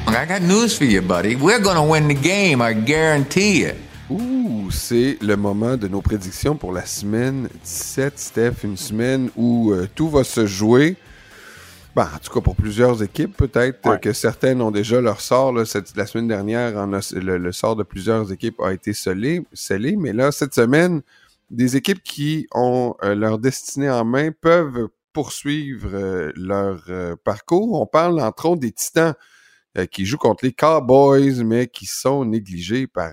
I got news for you, buddy. We're gonna win the game, I guarantee it. Ouh, c'est le moment de nos prédictions pour la semaine 17, Steph. Une semaine où tout va se jouer. Ben, en tout cas, pour plusieurs équipes, peut-être que certaines ont déjà leur sort. Là, la semaine dernière, le sort de plusieurs équipes a été scellé. Mais là, cette semaine, des équipes qui ont leur destinée en main peuvent poursuivre leur parcours. On parle entre autres des Titans qui jouent contre les Cowboys, mais qui sont négligés par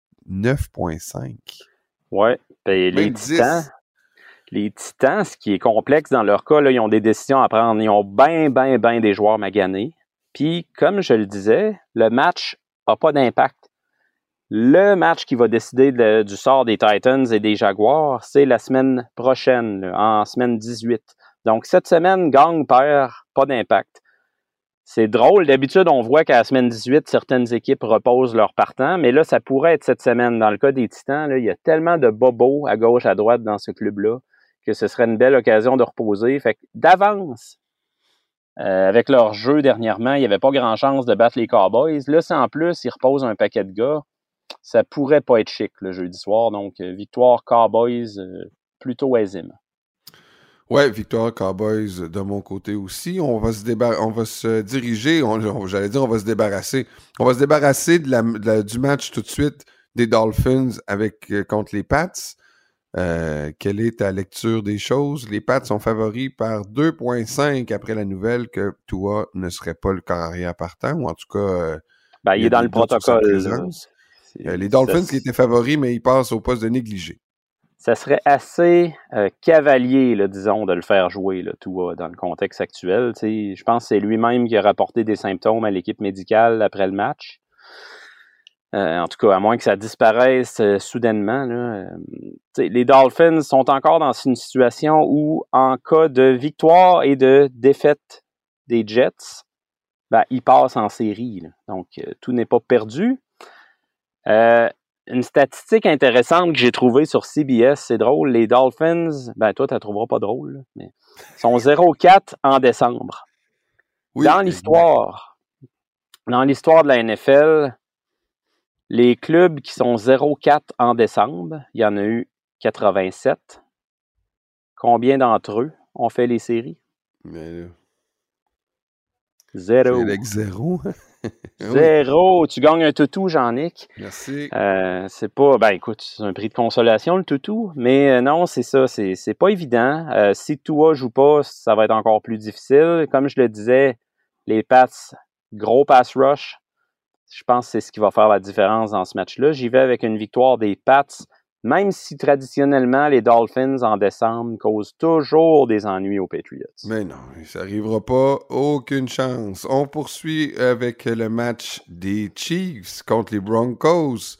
9,5. Ouais, ben, les Titans, ce qui est complexe dans leur cas, là, ils ont des décisions à prendre. Ils ont bien des joueurs maganés. Puis, comme je le disais, le match n'a pas d'impact. Le match qui va décider du sort des Titans et des Jaguars, c'est la semaine prochaine, là, en semaine 18. Donc, cette semaine, gagne, perd, pas d'impact. C'est drôle. D'habitude, on voit qu'à la semaine 18, certaines équipes reposent leurs partants, mais là, ça pourrait être cette semaine. Dans le cas des Titans, là, il y a tellement de bobos à gauche, à droite dans ce club-là que ce serait une belle occasion de reposer. Fait que d'avance, avec leur jeu dernièrement, il n'y avait pas grand chance de battre les Cowboys. Là, si en plus, ils reposent un paquet de gars, ça pourrait pas être chic le jeudi soir. Donc, victoire Cowboys plutôt aisime. Ouais, victoire Cowboys de mon côté aussi. On va se diriger, on va se débarrasser. On va se débarrasser du match tout de suite des Dolphins contre les Pats. Quelle est ta lecture des choses? Les Pats sont favoris par 2,5 après la nouvelle que Tua ne serait pas le corps arrière partant, ou en tout cas... il est dans le protocole. Les Dolphins qui étaient favoris, mais ils passent au poste de négligé. Ça serait assez cavalier, là, disons, de le faire jouer, là, Tua, dans le contexte actuel. T'sais, je pense que c'est lui-même qui a rapporté des symptômes à l'équipe médicale après le match. En tout cas, à moins que ça disparaisse soudainement. Là, les Dolphins sont encore dans une situation où, en cas de victoire et de défaite des Jets, ils passent en série. Là. Donc, tout n'est pas perdu. Une statistique intéressante que j'ai trouvée sur CBS, c'est drôle. Les Dolphins, toi, tu la trouveras pas drôle, là, mais sont 0-4 en décembre. Oui, dans l'histoire de la NFL, les clubs qui sont 0-4 en décembre, il y en a eu 87. Combien d'entre eux ont fait les séries? Mais... Zéro. C'est avec zéro. Zéro. Tu gagnes un toutou, Jean-Nic. Merci. C'est pas... écoute, c'est un prix de consolation, le toutou. Mais non, c'est ça. C'est pas évident. Si Tua joue pas, ça va être encore plus difficile. Comme je le disais, les Pats, gros pass rush. Je pense que c'est ce qui va faire la différence dans ce match-là. J'y vais avec une victoire des Pats, même si traditionnellement, les Dolphins en décembre causent toujours des ennuis aux Patriots. Mais non, ça n'arrivera pas. Aucune chance. On poursuit avec le match des Chiefs contre les Broncos.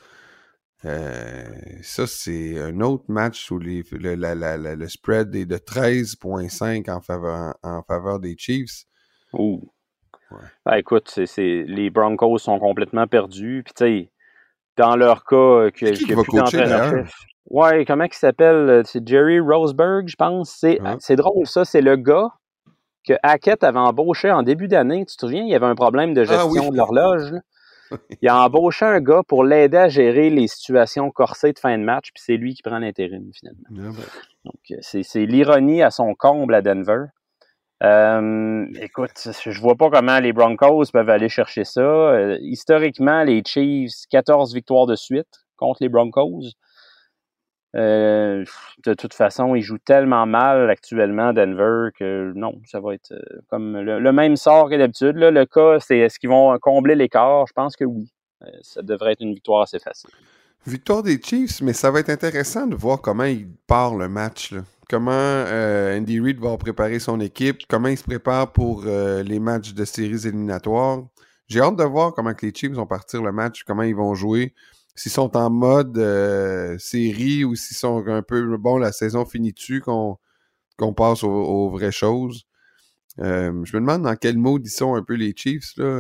Ça, c'est un autre match où le spread est de 13,5 en faveur des Chiefs. Ouh. Ouais. Écoute, les Broncos sont complètement perdus. Puis, tu sais, dans leur cas, qu'il n'y a plus d'entraîneur-chef. Ouais, comment il s'appelle? C'est Jerry Roseberg, je pense. C'est drôle, ça. C'est le gars que Hackett avait embauché en début d'année. Tu te souviens, il y avait un problème de gestion de l'horloge. Il a embauché un gars pour l'aider à gérer les situations corsées de fin de match, puis c'est lui qui prend l'intérim, finalement. Donc, c'est l'ironie à son comble à Denver. Écoute, je vois pas comment les Broncos peuvent aller chercher ça. Historiquement, les Chiefs, 14 victoires de suite contre les Broncos. De toute façon, ils jouent tellement mal actuellement Denver que non, ça va être comme le même sort que d'habitude. Là. Le cas, c'est est-ce qu'ils vont combler l'écart? Je pense que oui. Ça devrait être une victoire assez facile. Victoire des Chiefs, mais ça va être intéressant de voir comment il part le match. Là. Comment Andy Reid va préparer son équipe, comment il se prépare pour les matchs de séries éliminatoires. J'ai hâte de voir comment que les Chiefs vont partir le match, comment ils vont jouer, s'ils sont en mode série ou s'ils sont un peu, la saison finit dessus, qu'on passe aux vraies choses. Je me demande dans quel mode ils sont un peu les Chiefs. Là.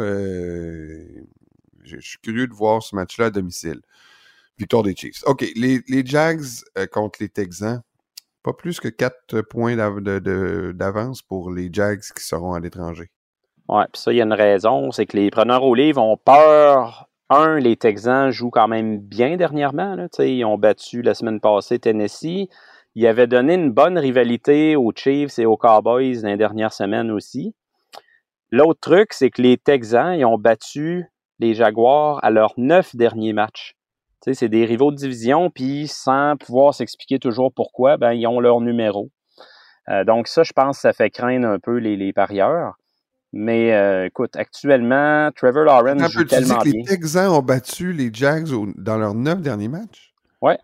Je suis curieux de voir ce match-là à domicile. Victoire des Chiefs. OK, les Jags contre les Texans. Pas plus que 4 points d'avance pour les Jags qui seront à l'étranger. Ouais, puis ça, il y a une raison, c'est que les preneurs au livre ont peur. Les Texans jouent quand même bien dernièrement. Là, ils ont battu la semaine passée Tennessee. Ils avaient donné une bonne rivalité aux Chiefs et aux Cowboys dans les dernières semaines aussi. L'autre truc, c'est que les Texans, ils ont battu les Jaguars à leurs 9 derniers matchs. C'est des rivaux de division, puis sans pouvoir s'expliquer toujours pourquoi, ils ont leur numéro. Donc ça, je pense que ça fait craindre un peu les parieurs. Mais écoute, actuellement, Trevor Lawrence joue tellement bien. Tu dis que les Texans ont battu les Jags dans leurs 9 derniers matchs? Ouais.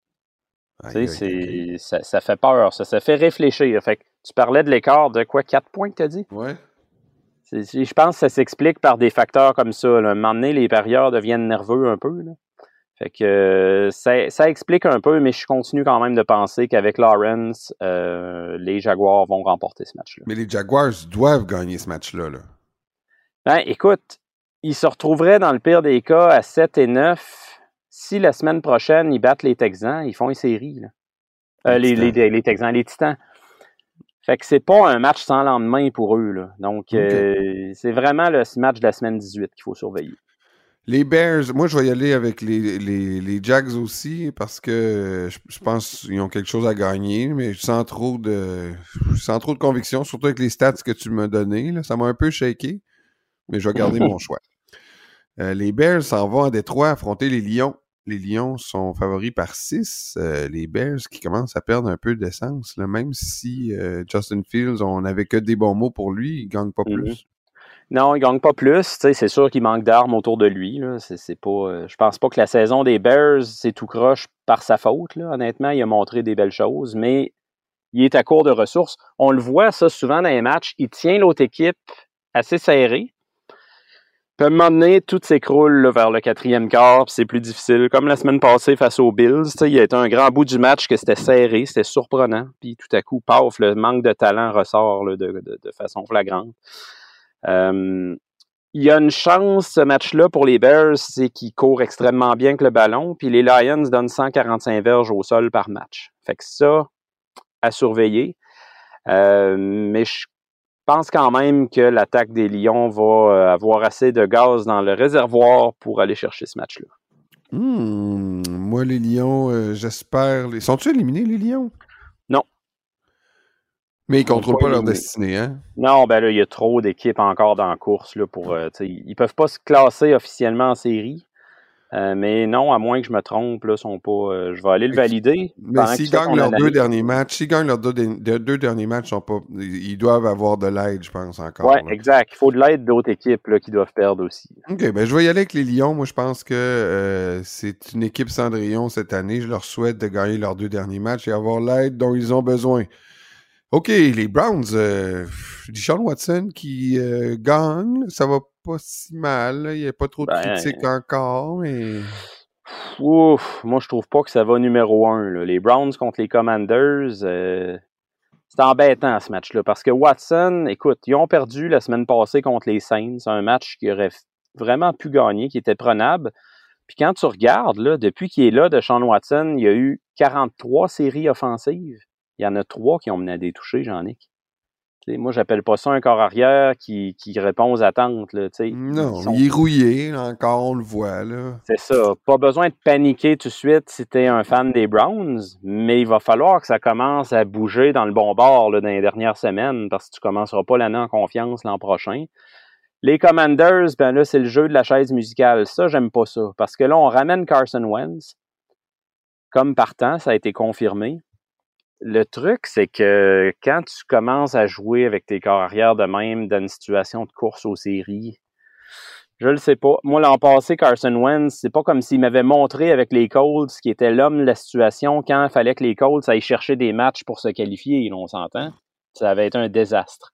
Ça fait peur, ça fait réfléchir. Fait que tu parlais de l'écart de quoi, 4 points que tu as dit? Ouais. Je pense que ça s'explique par des facteurs comme ça. Là. À un moment donné, les parieurs deviennent nerveux un peu. Là. Fait que ça explique un peu, mais je continue quand même de penser qu'avec Lawrence, les Jaguars vont remporter ce match-là. Mais les Jaguars doivent gagner ce match-là. Là. Écoute, ils se retrouveraient dans le pire des cas à 7-9. Si la semaine prochaine, ils battent les Texans, ils font une série. Là. Les Texans, les Titans. Fait que c'est pas un match sans lendemain pour eux. Là. Donc, c'est vraiment le match de la semaine 18 qu'il faut surveiller. Les Bears, moi, je vais y aller avec les Jags aussi parce que je pense qu'ils ont quelque chose à gagner, mais sans trop de conviction, surtout avec les stats que tu m'as donné. Là, ça m'a un peu shaké, mais je vais garder mon choix. Les Bears s'en vont à Détroit affronter les Lions. Les Lions sont favoris par 6. Les Bears qui commencent à perdre un peu d'essence, là, même si Justin Fields, on n'avait que des bons mots pour lui, il ne gagne pas plus. Non, il ne gagne pas plus. C'est sûr qu'il manque d'armes autour de lui. Là. C'est pas, je pense pas que la saison des Bears, c'est tout croche par sa faute. Là. Honnêtement, il a montré des belles choses, mais il est à court de ressources. On le voit, ça, souvent dans les matchs. Il tient l'autre équipe assez serrée. Puis à un moment donné, tout s'écroule là, vers le 4e quart, puis c'est plus difficile. Comme la semaine passée face aux Bills, il y a été un grand bout du match que c'était serré, c'était surprenant. Puis tout à coup, paf, le manque de talent ressort là, de façon flagrante. Il y a une chance, ce match-là, pour les Bears, c'est qu'ils courent extrêmement bien avec le ballon, puis les Lions donnent 145 verges au sol par match. Fait que ça, à surveiller. Mais je pense quand même que l'attaque des Lions va avoir assez de gaz dans le réservoir pour aller chercher ce match-là. Moi, les Lions, j'espère... Sont-ils éliminés, les Lions? Non. Mais ils ne contrôlent pas leur destinée, hein? Non, là, il y a trop d'équipes encore dans la course là, pour. Ils ne peuvent pas se classer officiellement en série. Mais non, à moins que je me trompe, là, sont pas. Je vais aller le valider. Mais s'ils gagnent leurs deux derniers matchs, deux derniers matchs, ils doivent avoir de l'aide, je pense, encore. Oui, exact. Il faut de l'aide d'autres équipes là, qui doivent perdre aussi. OK, je vais y aller avec les Lions. Moi, je pense que c'est une équipe Cendrillon cette année. Je leur souhaite de gagner leurs 2 derniers matchs et avoir l'aide dont ils ont besoin. OK, les Browns, Deshaun Watson qui gagne, ça va pas si mal. Là. Il n'y a pas trop de critiques encore, mais... Ouf, moi, je trouve pas que ça va numéro 1. Là. Les Browns contre les Commanders, c'est embêtant ce match-là. Parce que Watson, écoute, ils ont perdu la semaine passée contre les Saints. Un match qui aurait vraiment pu gagner, qui était prenable. Puis quand tu regardes, là, depuis qu'il est là, Deshaun Watson, il y a eu 43 séries offensives. Il y en a 3 qui ont mené à des touchés, Jean-Nic. Moi, j'appelle pas ça un corps arrière qui répond aux attentes. Là, non, il est rouillé, là, encore, on le voit. Là. C'est ça. Pas besoin de paniquer tout de suite si tu es un fan des Browns, mais il va falloir que ça commence à bouger dans le bon bord là, dans les dernières semaines parce que tu commenceras pas l'année en confiance l'an prochain. Les Commanders, là, c'est le jeu de la chaise musicale. Ça, j'aime pas ça. Parce que là, on ramène Carson Wentz comme partant, ça a été confirmé. Le truc, c'est que quand tu commences à jouer avec tes corps arrière de même dans une situation de course aux séries, je le sais pas. Moi, l'an passé, Carson Wentz, c'est pas comme s'il m'avait montré avec les Colts qui était l'homme de la situation quand il fallait que les Colts aillent chercher des matchs pour se qualifier, on s'entend. Ça avait été un désastre.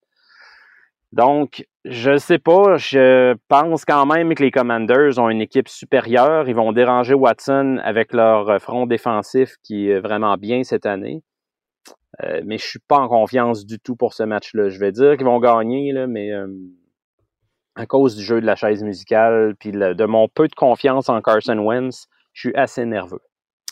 Donc, je sais pas, je pense quand même que les Commanders ont une équipe supérieure. Ils vont déranger Watson avec leur front défensif qui est vraiment bien cette année. Mais je suis pas en confiance du tout pour ce match-là. Je vais dire qu'ils vont gagner, là, mais à cause du jeu de la chaise musicale puis de mon peu de confiance en Carson Wentz, je suis assez nerveux.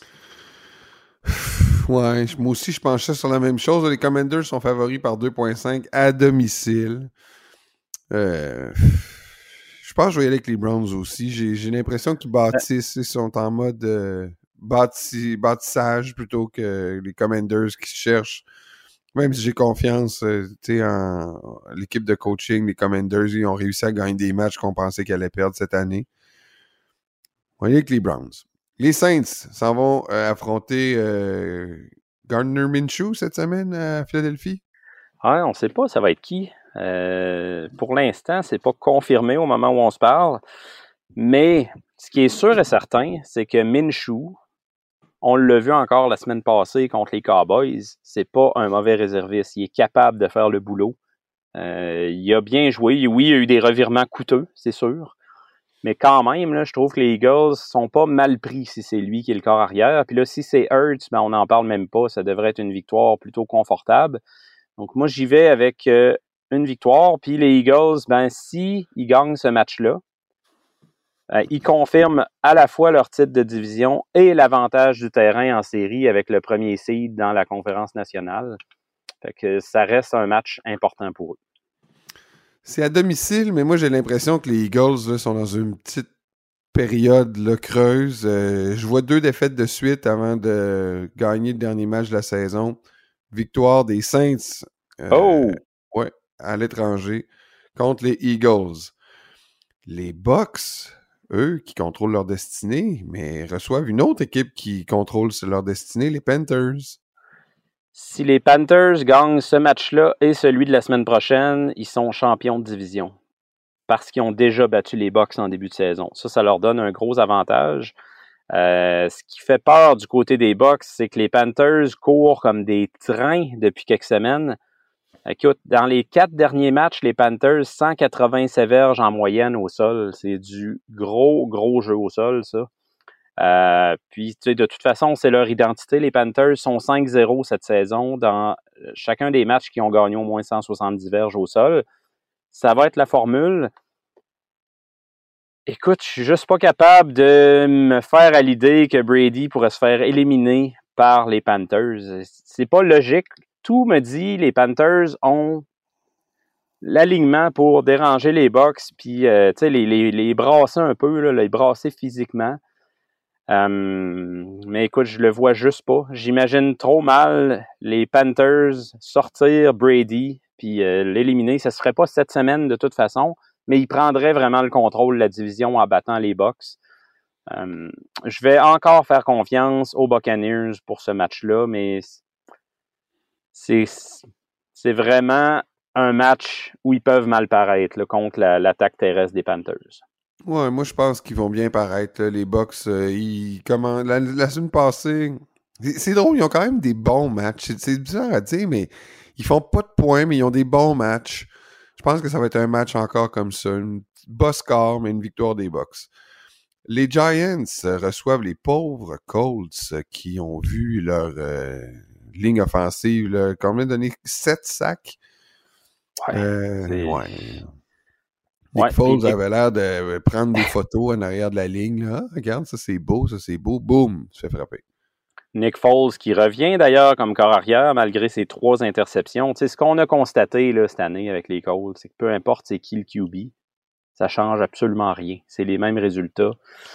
Ouais, moi aussi, je penchais sur la même chose. Les Commanders sont favoris par 2,5 à domicile. Je pense que je vais y aller avec les Browns aussi. J'ai l'impression qu'ils bâtissent, ils sont en mode bâtissage plutôt que les Commanders qui cherchent. Même si j'ai confiance en l'équipe de coaching, les Commanders, ils ont réussi à gagner des matchs qu'on pensait qu'ils allaient perdre cette année. On va y aller avec les Browns. Les Saints s'en vont affronter Gardner Minshew cette semaine à Philadelphie. Ah, on ne sait pas ça va être qui. Pour l'instant, c'est pas confirmé au moment où on se parle. Mais ce qui est sûr et certain, c'est que Minshew, on l'a vu encore la semaine passée contre les Cowboys, c'est pas un mauvais réserviste. Il est capable de faire le boulot. Il a bien joué. Oui, il y a eu des revirements coûteux, c'est sûr. Mais quand même, là, je trouve que les Eagles sont pas mal pris si c'est lui qui est le corps arrière. Puis là, si c'est Hurts, ben, on n'en parle même pas. Ça devrait être une victoire plutôt confortable. Donc, moi, j'y vais avec une victoire. Puis les Eagles, ben, si ils gagnent ce match-là, ils confirment à la fois leur titre de division et l'avantage du terrain en série avec le premier seed dans la conférence nationale. Fait que ça reste un match important pour eux. C'est à domicile, mais moi, j'ai l'impression que les Eagles là, sont dans une petite période là, creuse. Je vois 2 défaites de suite avant de gagner le dernier match de la saison. Victoire des Saints ouais, à l'étranger contre les Eagles. Les Bucks, eux, qui contrôlent leur destinée, mais reçoivent une autre équipe qui contrôle leur destinée, les Panthers. Si les Panthers gagnent ce match-là et celui de la semaine prochaine, ils sont champions de division parce qu'ils ont déjà battu les Bucks en début de saison. Ça leur donne un gros avantage. Ce qui fait peur du côté des Bucks, c'est que les Panthers courent comme des trains depuis quelques semaines. Écoute, dans les 4 derniers matchs, les Panthers, 187 verges en moyenne au sol. C'est du gros jeu au sol, ça. Puis, tu sais, de toute façon, c'est leur identité. Les Panthers sont 5-0 cette saison dans chacun des matchs qui ont gagné au moins 170 verges au sol. Ça va être la formule. Écoute, je suis juste pas capable de me faire à l'idée que Brady pourrait se faire éliminer par les Panthers. C'est pas logique. Tout me dit les Panthers ont l'alignement pour déranger les Bucks puis les brasser un peu, là, les brasser physiquement. Mais écoute, je le vois juste pas. J'imagine trop mal les Panthers sortir Brady puis l'éliminer. Ça se ferait pas cette semaine de toute façon, mais ils prendraient vraiment le contrôle de la division en battant les Bucks. Je vais encore faire confiance aux Buccaneers pour ce match-là, mais c'est vraiment un match où ils peuvent mal paraître là, contre l'attaque terrestre des Panthers. Ouais, moi je pense qu'ils vont bien paraître. Là. Les Bucks, la semaine passée, c'est drôle, ils ont quand même des bons matchs. C'est bizarre à dire, mais ils font pas de points, mais ils ont des bons matchs. Je pense que ça va être un match encore comme ça. Un bas score, mais une victoire des Bucks. Les Giants reçoivent les pauvres Colts qui ont vu leur ligne offensive là, quand même donné 7 sacs. Ouais. Nick Foles avait l'air de prendre des photos en arrière de la ligne. Là. Ah, regarde, ça c'est beau. Boum, se fait frapper. Nick Foles qui revient d'ailleurs comme corps arrière malgré ses 3 interceptions. Tu sais, ce qu'on a constaté là, cette année avec les Colts, c'est que peu importe c'est qui le QB, ça change absolument rien. C'est les mêmes résultats.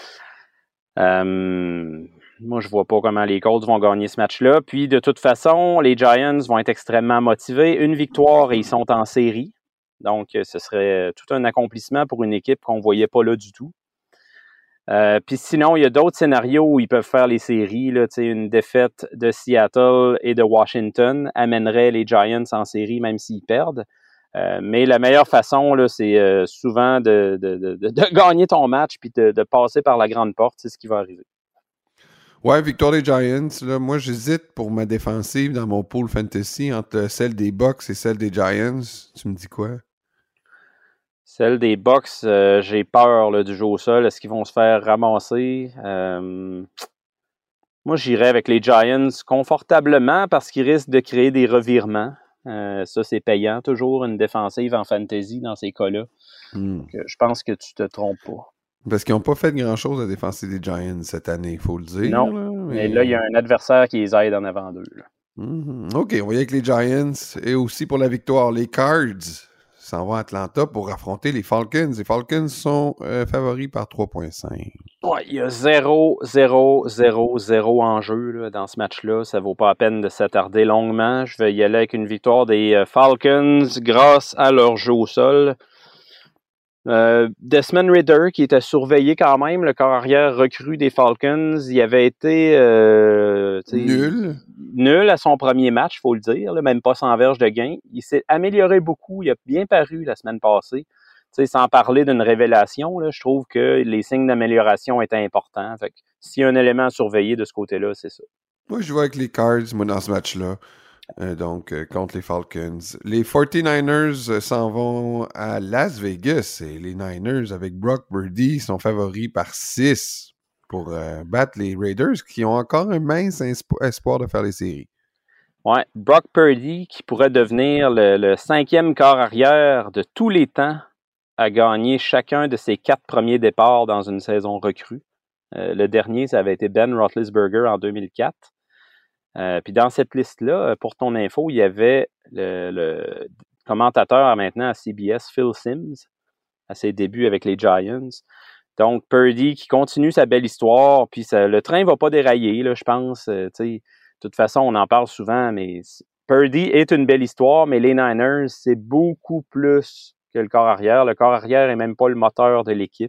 Moi, je vois pas comment les Colts vont gagner ce match-là. Puis, de toute façon, les Giants vont être extrêmement motivés. Une victoire et ils sont en série. Donc, ce serait tout un accomplissement pour une équipe qu'on ne voyait pas là du tout. Puis sinon, il y a d'autres scénarios où ils peuvent faire les séries. Là, une défaite de Seattle et de Washington amènerait les Giants en série, même s'ils perdent. Mais la meilleure façon, là, c'est souvent de gagner ton match puis de passer par la grande porte. C'est ce qui va arriver. Ouais, victoire des Giants. Là, moi, j'hésite pour ma défensive dans mon pool fantasy entre celle des Bucks et celle des Giants. Tu me dis quoi? Celle des Bucks, j'ai peur là, du jeu au sol. Est-ce qu'ils vont se faire ramasser? Moi, j'irais avec les Giants confortablement parce qu'ils risquent de créer des revirements. Ça, c'est payant toujours, une défensive en fantasy dans ces cas-là. Donc, je pense que tu te trompes pas. Parce qu'ils n'ont pas fait grand-chose à défenser des Giants cette année, il faut le dire. Non, là, mais là, il y a un adversaire qui les aide en avant d'eux. OK, on va y aller avec les Giants. Et aussi pour la victoire, les Cards s'en vont à Atlanta pour affronter les Falcons. Les Falcons sont favoris par 3,5. Ouais, il y a 0 enjeu là, dans ce match-là. Ça vaut pas la peine de s'attarder longuement. Je vais y aller avec une victoire des Falcons grâce à leur jeu au sol. Desmond Ridder, qui était surveillé quand même, le corps arrière recru des Falcons, il avait été nul à son premier match, il faut le dire, là, même pas 100 verges de gain. Il s'est amélioré beaucoup, il a bien paru la semaine passée. T'sais, sans parler d'une révélation, là, je trouve que les signes d'amélioration étaient importants. Fait que, s'il y a un élément à surveiller de ce côté-là, c'est ça. Moi, je joue avec les Cards, moi, dans ce match-là. Contre les Falcons. Les 49ers s'en vont à Las Vegas et les Niners, avec Brock Purdy, sont favoris par 6 pour battre les Raiders qui ont encore un mince espoir de faire les séries. Ouais, Brock Purdy, qui pourrait devenir le 5e corps arrière de tous les temps à gagner chacun de ses 4 premiers départs dans une saison recrue. Le dernier, ça avait été Ben Roethlisberger en 2004. Puis dans cette liste-là, pour ton info, il y avait le commentateur maintenant à CBS, Phil Simms, à ses débuts avec les Giants. Donc, Purdy qui continue sa belle histoire, puis le train va pas dérailler, là, je pense. De toute façon, on en parle souvent, mais Purdy est une belle histoire, mais les Niners, c'est beaucoup plus que le corps arrière. Le corps arrière est même pas le moteur de l'équipe.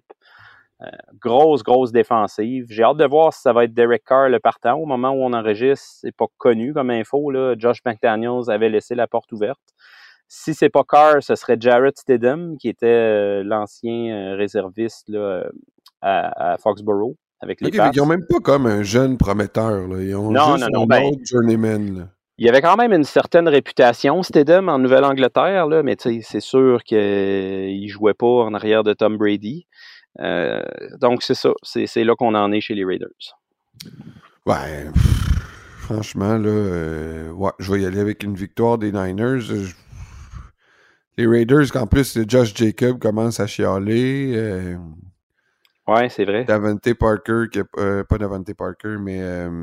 Grosse défensive. J'ai hâte de voir si ça va être Derek Carr le partant. Au moment où on enregistre, c'est pas connu comme info, là. Josh McDaniels avait laissé la porte ouverte. Si c'est pas Carr, ce serait Jarrett Stidham, qui était l'ancien réserviste là, à Foxborough avec les Pats. Ils n'ont même pas comme un jeune prometteur. Là. Ils ont juste un autre journeyman. Là. Il y avait quand même une certaine réputation, Stidham, en Nouvelle-Angleterre, là, mais c'est sûr qu'il jouait pas en arrière de Tom Brady. Donc, c'est ça. C'est là qu'on en est chez les Raiders. Ouais. Franchement, là, je vais y aller avec une victoire des Niners. Les Raiders, qu'en plus, Josh Jacobs commence à chialer. Ouais, c'est vrai. Davante Parker, pas Davante Parker, mais...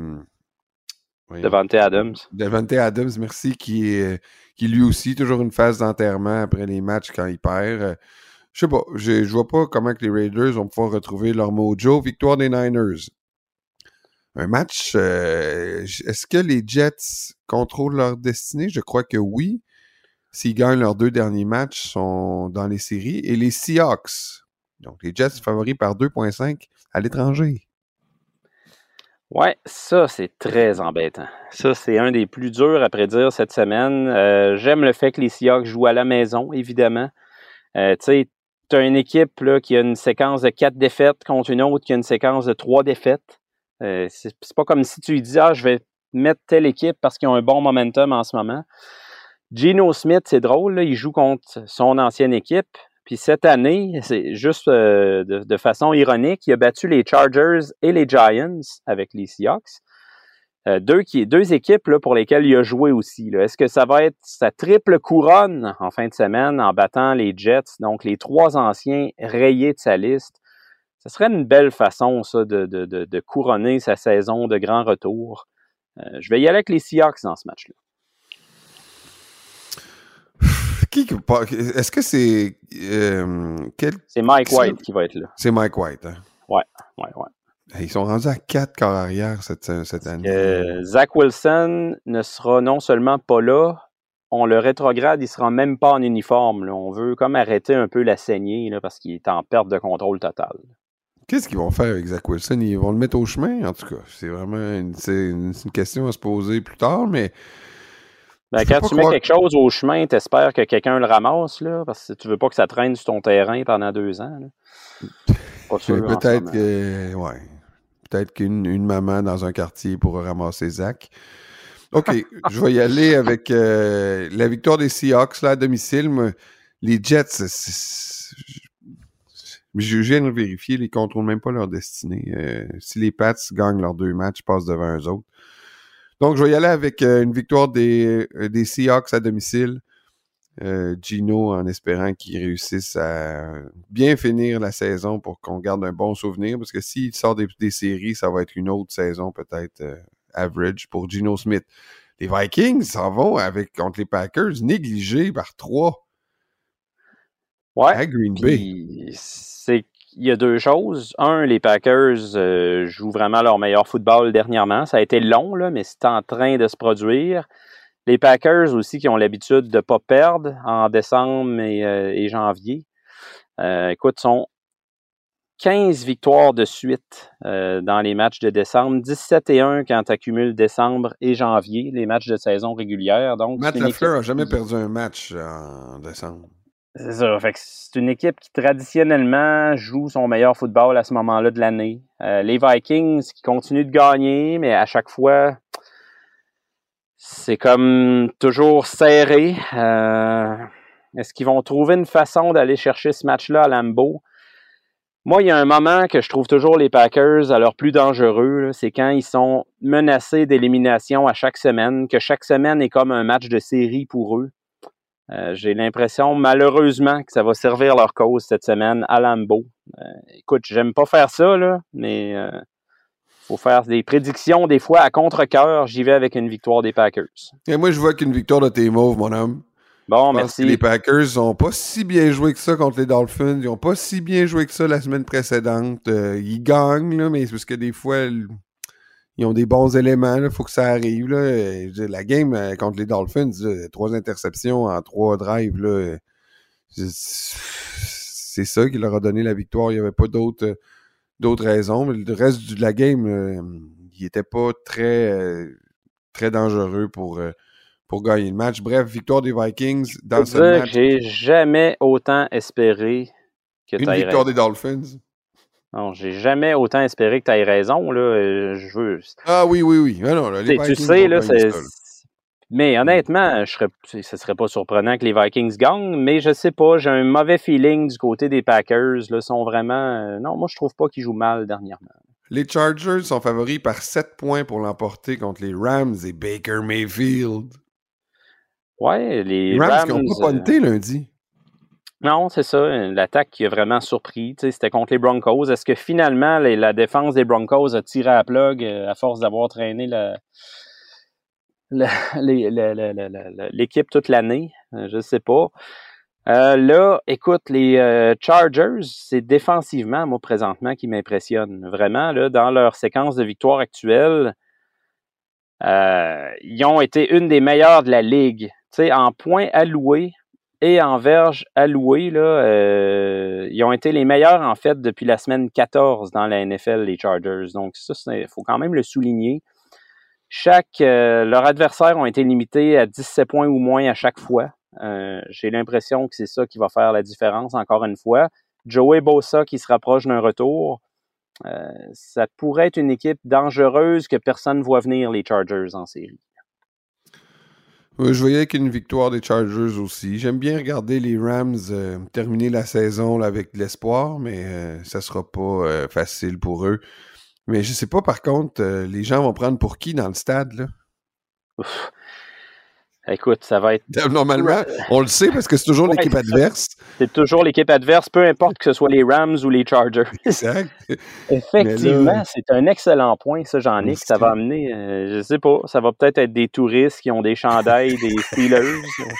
Davante Adams. Davante Adams, merci, qui lui aussi, toujours une phase d'enterrement après les matchs quand il perd. Je sais pas, je vois pas comment que les Raiders vont pouvoir retrouver leur mojo. Victoire des Niners. Un match, est-ce que les Jets contrôlent leur destinée? Je crois que oui. S'ils gagnent leurs 2 derniers matchs, sont dans les séries. Et les Seahawks. Donc, les Jets favoris par 2,5 à l'étranger. Ouais, ça, c'est très embêtant. Ça, c'est un des plus durs à prédire cette semaine. J'aime le fait que les Seahawks jouent à la maison, évidemment. Tu sais, tu as une équipe là, qui a une séquence de 4 défaites contre une autre qui a une séquence de 3 défaites. C'est pas comme si tu lui dis « Ah, je vais mettre telle équipe parce qu'ils ont un bon momentum en ce moment. » Geno Smith, c'est drôle, là, il joue contre son ancienne équipe. Puis cette année, c'est juste de façon ironique, il a battu les Chargers et les Giants avec les Seahawks. Deux équipes là, pour lesquelles il a joué aussi. Là. Est-ce que ça va être sa triple couronne en fin de semaine en battant les Jets, donc les 3 anciens rayés de sa liste? Ce serait une belle façon, ça, de couronner sa saison de grand retour. Je vais y aller avec les Seahawks dans ce match-là. Est-ce que c'est... C'est Mike White qui va être là. C'est Mike White, hein? Ouais. Ils sont rendus à 4 corps arrière cette année. Zach Wilson ne sera non seulement pas là, on le rétrograde, il sera même pas en uniforme. Là. On veut comme arrêter un peu la saignée là, parce qu'il est en perte de contrôle totale. Qu'est-ce qu'ils vont faire avec Zach Wilson? Ils vont le mettre au chemin, en tout cas. C'est vraiment une question à se poser plus tard, mais... quand tu mets quelque chose au chemin, t'espères que quelqu'un le ramasse, là, parce que tu veux pas que ça traîne sur ton terrain pendant 2 ans. Là. Pas sûr, peut-être que... Ouais. Peut-être qu'une maman dans un quartier pourra ramasser Zach. OK, je vais y aller avec la victoire des Seahawks là, à domicile. Les Jets, je viens de vérifier, ils ne contrôlent même pas leur destinée. Si les Pats gagnent leurs 2 matchs, ils passent devant eux autres. Donc, je vais y aller avec une victoire des Seahawks à domicile. Geno, en espérant qu'il réussisse à bien finir la saison pour qu'on garde un bon souvenir, parce que s'il sort des séries, ça va être une autre saison peut-être average pour Geno Smith. Les Vikings s'en vont contre les Packers, négligés par 3. Ouais. À Green Bay. Il y a deux choses. Un, les Packers jouent vraiment leur meilleur football dernièrement. Ça a été long, là, mais c'est en train de se produire. Les Packers aussi qui ont l'habitude de ne pas perdre en décembre et janvier. Écoute, sont 15 victoires de suite dans les matchs de décembre, 17-1 quand tu accumules décembre et janvier, les matchs de saison régulière. Donc, Matt LaFleur n'a jamais perdu un match en décembre. C'est ça. Fait que c'est une équipe qui traditionnellement joue son meilleur football à ce moment-là de l'année. Les Vikings qui continuent de gagner, mais à chaque fois, c'est comme toujours serré. Est-ce qu'ils vont trouver une façon d'aller chercher ce match-là à Lambeau? Moi, il y a un moment que je trouve toujours les Packers à leur plus dangereux, là, c'est quand ils sont menacés d'élimination à chaque semaine, que chaque semaine est comme un match de série pour eux. J'ai l'impression, malheureusement, que ça va servir leur cause cette semaine à Lambeau. Écoute, j'aime pas faire ça, là, mais faut faire des prédictions des fois à contre-cœur. J'y vais avec une victoire des Packers. Et moi, je vois qu'une victoire de tes Mauves, mon homme. Bon, Je pense merci. que les Packers n'ont pas si bien joué que ça contre les Dolphins. Ils n'ont pas si bien joué que ça la semaine précédente. Ils gagnent, là, mais c'est parce que des fois, ils ont des bons éléments. Il faut que ça arrive. Là. La game contre les Dolphins, 3 interceptions en 3 drives. Là, c'est ça qui leur a donné la victoire. Il n'y avait pas d'autres raisons. Mais le reste de la game, il n'était pas très, très dangereux pour gagner le match. Bref, victoire des Vikings dans ce match. J'ai jamais autant espéré que tu aies raison. Une victoire des Dolphins. Non, j'ai jamais autant espéré que tu aies raison. Là. Je veux... Ah oui. Ah non, là, les Vikings tu sais, là, c'est... Mais honnêtement, ce serait pas surprenant que les Vikings gagnent, mais je sais pas, j'ai un mauvais feeling du côté des Packers. Là, sont vraiment... non, moi, je trouve pas qu'ils jouent mal dernièrement. Les Chargers sont favoris par 7 points pour l'emporter contre les Rams et Baker Mayfield. Ouais, les Rams qui n'ont pas punté lundi. Non, c'est ça. L'attaque qui a vraiment surpris. C'était contre les Broncos. Est-ce que finalement, la défense des Broncos a tiré à la plug à force d'avoir traîné l'équipe toute l'année? Je ne sais pas. Là, écoute, les Chargers, c'est défensivement, moi, présentement, qui m'impressionne. Vraiment, là, dans leur séquence de victoire actuelle, ils ont été une des meilleures de la Ligue. En points alloués et en verges allouées, là, ils ont été les meilleurs, en fait, depuis la semaine 14 dans la NFL, les Chargers. Donc, ça, il faut quand même le souligner. Leurs adversaires ont été limités à 17 points ou moins à chaque fois. J'ai l'impression que c'est ça qui va faire la différence, encore une fois. Joey Bosa qui se rapproche d'un retour. Ça pourrait être une équipe dangereuse que personne ne voit venir, les Chargers, en série. Je voyais avec une victoire des Chargers aussi. J'aime bien regarder les Rams terminer la saison là, avec de l'espoir, mais ça sera pas facile pour eux. Mais je sais pas, par contre, les gens vont prendre pour qui dans le stade, là? Ouf. Écoute, ça va être... Normalement, on le sait parce que c'est toujours l'équipe adverse. C'est toujours l'équipe adverse, peu importe que ce soit les Rams ou les Chargers. Exact. Effectivement, là, c'est un excellent point, ça, Jean-Nic. Ça va amener, je sais pas, ça va peut-être être des touristes qui ont des chandails, des Steelers.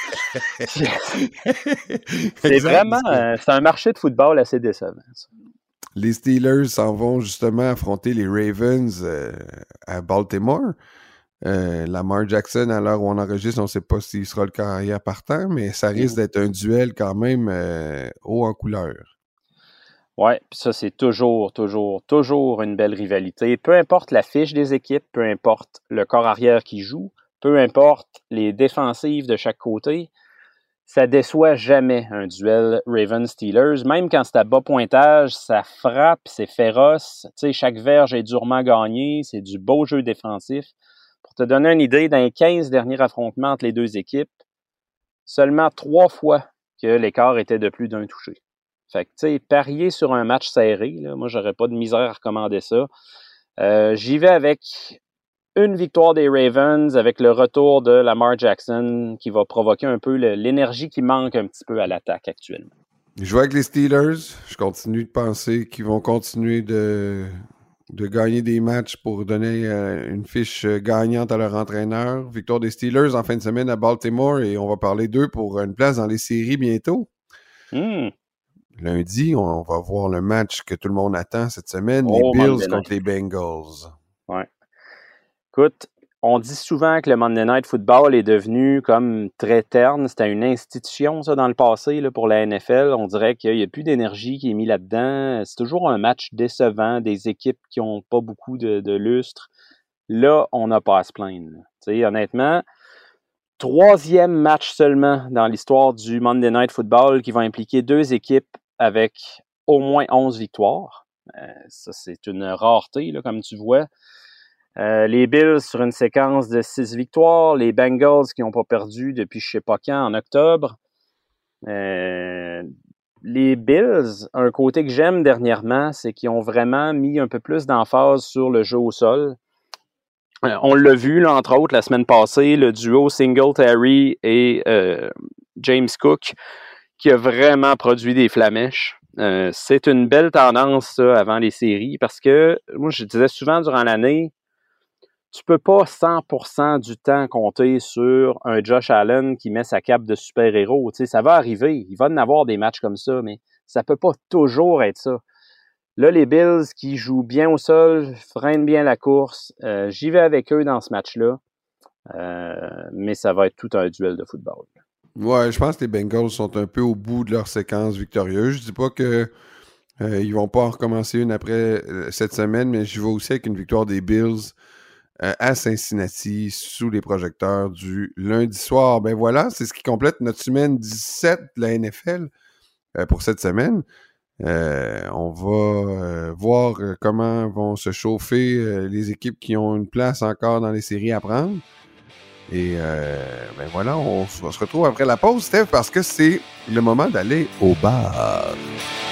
C'est vraiment, c'est un marché de football assez décevant, ça. Les Steelers s'en vont justement affronter les Ravens à Baltimore. Lamar Jackson, à l'heure où on enregistre, on ne sait pas s'il sera le carrière partant, mais ça risque d'être un duel quand même haut en couleur. Oui, puis ça, c'est toujours une belle rivalité. Peu importe la fiche des équipes, peu importe le corps arrière qui joue, peu importe les défensives de chaque côté, ça déçoit jamais un duel Ravens-Steelers. Même quand c'est à bas pointage, ça frappe, c'est féroce. Tu sais, chaque verge est durement gagné, c'est du beau jeu défensif. Pour te donner une idée, dans les 15 derniers affrontements entre les deux équipes, seulement 3 fois que l'écart était de plus d'un touché. Fait que, tu sais, parier sur un match serré, là, moi, j'aurais pas de misère à recommander ça. J'y vais avec une victoire des Ravens, avec le retour de Lamar Jackson, qui va provoquer un peu l'énergie qui manque un petit peu à l'attaque actuellement. Je joue avec les Steelers. Je continue de penser qu'ils vont continuer de gagner des matchs pour donner une fiche gagnante à leur entraîneur. Victoire des Steelers en fin de semaine à Baltimore et on va parler d'eux pour une place dans les séries bientôt. lundi, on va voir le match que tout le monde attend cette semaine, les Bills contre les Bengals. Ouais. Écoute, on dit souvent que le Monday Night Football est devenu comme très terne. C'était une institution, ça, dans le passé, là, pour la NFL. On dirait qu'il n'y a plus d'énergie qui est mise là-dedans. C'est toujours un match décevant, des équipes qui n'ont pas beaucoup de lustre. Là, on n'a pas à se plaindre. Tu sais, honnêtement, 3e match seulement dans l'histoire du Monday Night Football qui va impliquer 2 équipes avec au moins 11 victoires. Ça, c'est une rareté, là, comme tu vois. Les Bills sur une séquence de 6 victoires. Les Bengals qui n'ont pas perdu depuis je ne sais pas quand, en octobre. Les Bills, un côté que j'aime dernièrement, c'est qu'ils ont vraiment mis un peu plus d'emphase sur le jeu au sol. On l'a vu, là, entre autres, la semaine passée, le duo Singletary et James Cook qui a vraiment produit des flamèches. C'est une belle tendance, ça, avant les séries, parce que, moi, je disais souvent durant l'année, tu peux pas 100% du temps compter sur un Josh Allen qui met sa cape de super-héros. Tu sais, ça va arriver. Il va en avoir des matchs comme ça, mais ça peut pas toujours être ça. Là, les Bills qui jouent bien au sol, freinent bien la course. J'y vais avec eux dans ce match-là. Mais ça va être tout un duel de football. Ouais, je pense que les Bengals sont un peu au bout de leur séquence victorieuse. Je dis pas que ils vont pas en recommencer une après cette semaine, mais je vais aussi avec une victoire des Bills à Cincinnati sous les projecteurs du lundi soir. Ben voilà, c'est ce qui complète notre semaine 17 de la NFL pour cette semaine. On va voir comment vont se chauffer les équipes qui ont une place encore dans les séries à prendre. Et ben voilà, on se retrouve après la pause, Steph, parce que c'est le moment d'aller au bar.